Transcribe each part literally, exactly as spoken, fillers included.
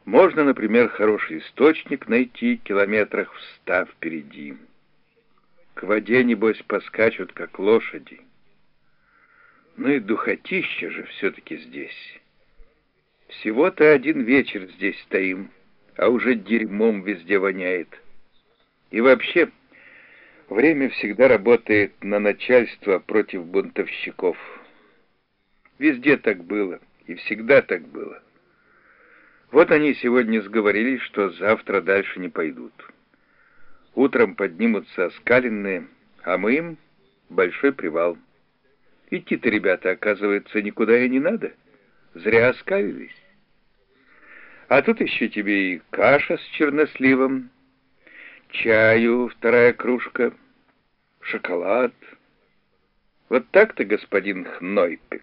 Можно, например, хороший источник найти километрах в ста впереди. К воде, небось, поскачут, как лошади. Ну и духотища же все-таки здесь. Всего-то один вечер здесь стоим, а уже дерьмом везде воняет. И вообще, время всегда работает на начальство против бунтовщиков. Везде так было, и всегда так было. Вот они сегодня сговорились, что завтра дальше не пойдут. Утром поднимутся оскаленные, а мы им большой привал. Идти-то, ребята, оказывается, никуда и не надо. Зря оскалились. А тут еще тебе и каша с черносливом, чаю вторая кружка, шоколад. Вот так-то, господин Хнойпик.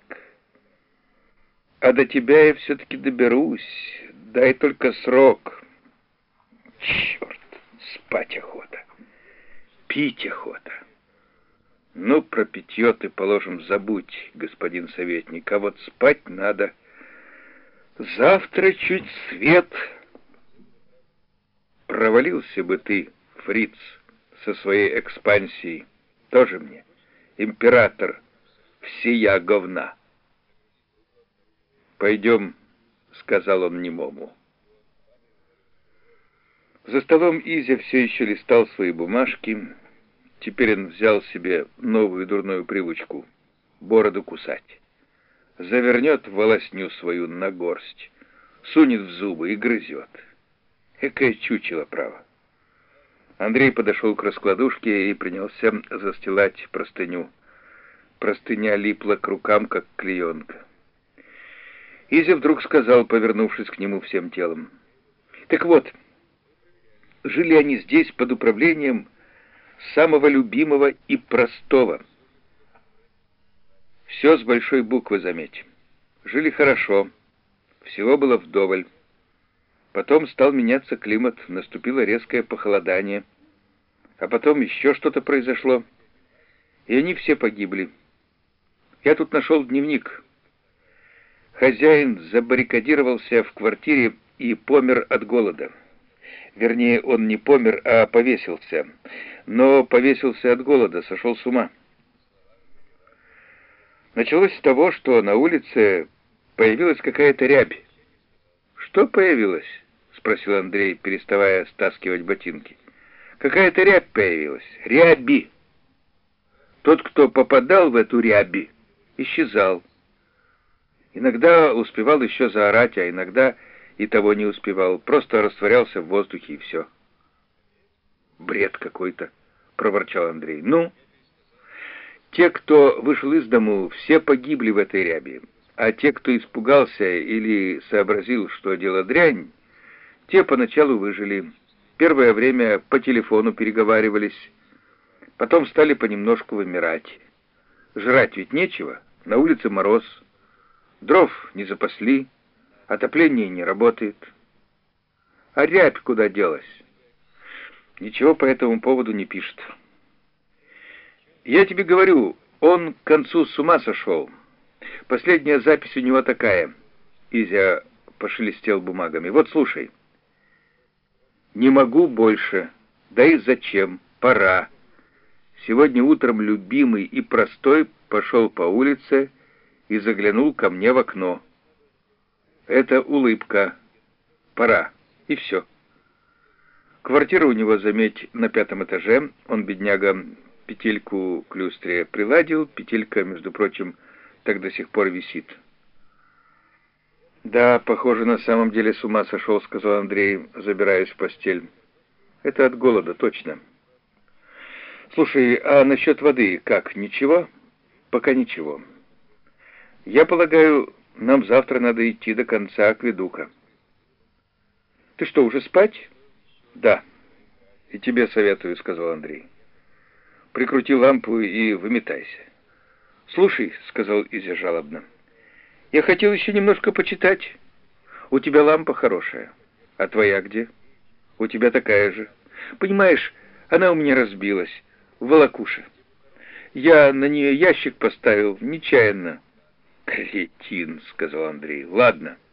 А до тебя я все-таки доберусь. Дай только срок. Черт, спать охота. Пить охота. Ну, про питье ты, положим, забудь, господин советник, а вот спать надо. Завтра чуть свет. Провалился бы ты, фриц, со своей экспансией. Тоже мне, император всея говна. «Пойдем», — сказал он немому. За столом Изя все еще листал свои бумажки. Теперь он взял себе новую дурную привычку — бороду кусать. Завернет волосню свою на горсть, сунет в зубы и грызет. Экое чучело, право. Андрей подошел к раскладушке и принялся застилать простыню. Простыня липла к рукам, как клеенка. Изя вдруг сказал, повернувшись к нему всем телом: «Так вот, жили они здесь под управлением самого любимого и простого. Все с большой буквы, заметь. Жили хорошо, всего было вдоволь. Потом стал меняться климат, наступило резкое похолодание, а потом еще что-то произошло, и они все погибли. Я тут нашел дневник. Хозяин забаррикадировался в квартире и помер от голода. Вернее, он не помер, а повесился. Но повесился от голода, сошел с ума. Началось с того, что на улице появилась какая-то рябь. «Что появилась?» — спросил Андрей, переставая стаскивать ботинки. «Какая-то рябь появилась. Ряби!» Тот, кто попадал в эту ряби, исчезал. Иногда успевал еще заорать, а иногда и того не успевал. Просто растворялся в воздухе, и все. «Бред какой-то», — проворчал Андрей. «Ну?» Те, кто вышел из дому, все погибли в этой ряби. А те, кто испугался или сообразил, что дело дрянь, те поначалу выжили. Первое время по телефону переговаривались. Потом стали понемножку вымирать. Жрать ведь нечего, на улице мороз. Дров не запасли, отопление не работает. А рябь куда делась? Ничего по этому поводу не пишет. Я тебе говорю, он к концу с ума сошел. Последняя запись у него такая. Изя пошелестел бумагами. Вот слушай. «Не могу больше. Да и зачем? Пора. Сегодня утром любимый и простой пошел по улице и заглянул ко мне в окно. Это улыбка. Пора. И все. Квартира у него, заметь, на пятом этаже. Он, бедняга, петельку к люстре приладил. Петелька, между прочим, так до сих пор висит». «Да, похоже, на самом деле с ума сошел», — сказал Андрей, забираясь в постель. «Это от голода, точно. Слушай, а насчет воды как, ничего?» «Пока ничего. Я полагаю, нам завтра надо идти до конца акведука». «Ты что, уже спать?» «Да. И тебе советую», — сказал Андрей. «Прикрути лампу и выметайся». «Слушай», — сказал Изя жалобно, — «я хотел еще немножко почитать. У тебя лампа хорошая. А твоя где? У тебя такая же. Понимаешь, она у меня разбилась в волокуше. Я на нее ящик поставил нечаянно». «Кретин», — сказал Андрей. «Ладно.